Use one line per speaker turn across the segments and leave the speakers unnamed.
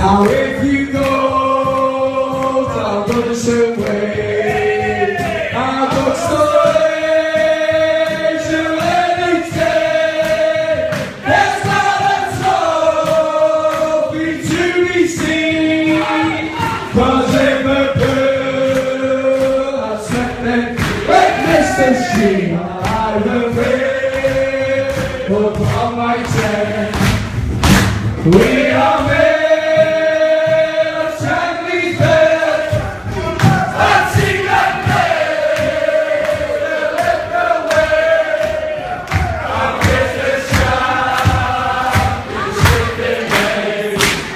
Now if you go, I'll go the same way. I'll go straight to anything. There's not a trophy to be seen. 'Cause Liverpool has set them right next to stream. I will live upon my chair. We are made of Chinese bed. I see that made a little way. I miss the championship in May.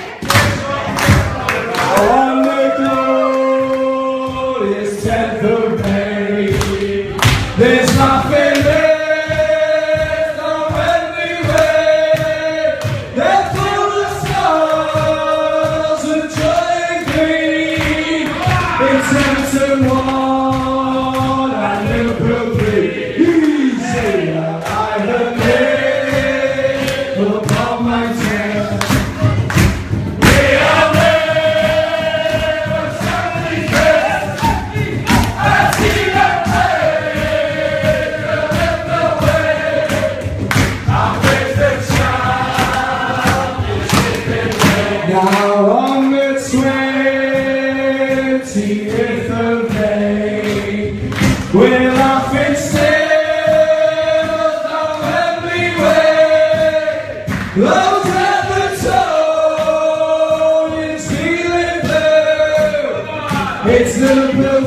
On the glorious 10th of May, there's nothing left. One and Liverpool play easy. I have lived upon my chest. We are made of somebody's best. I see that play a little way. I face the championship in May. Now on the 20th of May, we're laughing still on Wembley Way. Those Evertonians feeling blue. It's Liverpool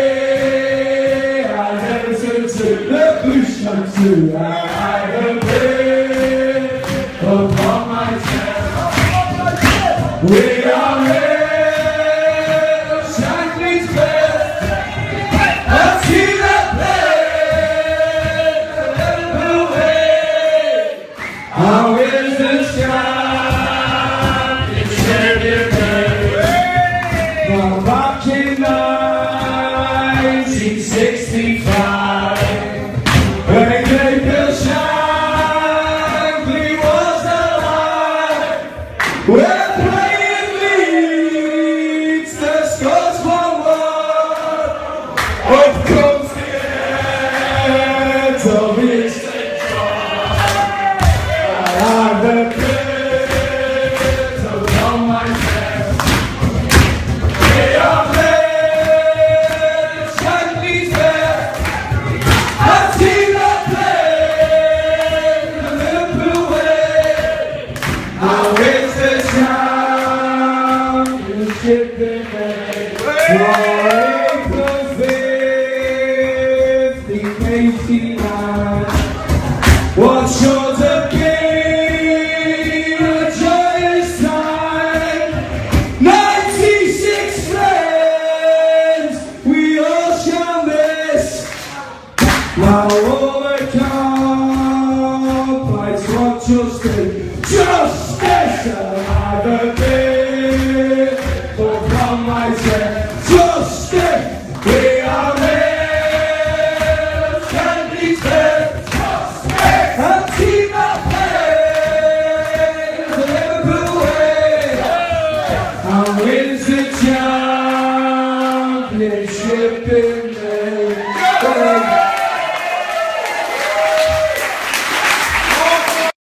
3 and Everton 2. The Blues come 2. I have lived upon my chest. We are here. How is the championship in May? Now back in 1965, when Bill Shankly was alive, we're playing Leeds, the Scots 1-1. Of course, the end of his I'm the kids upon my chest. We are playing Chinese best. I see the play the Liverpool way. Now it's the championship in May. April 5th, 1989. What's sure to be now all the companies want justice, justice, and I've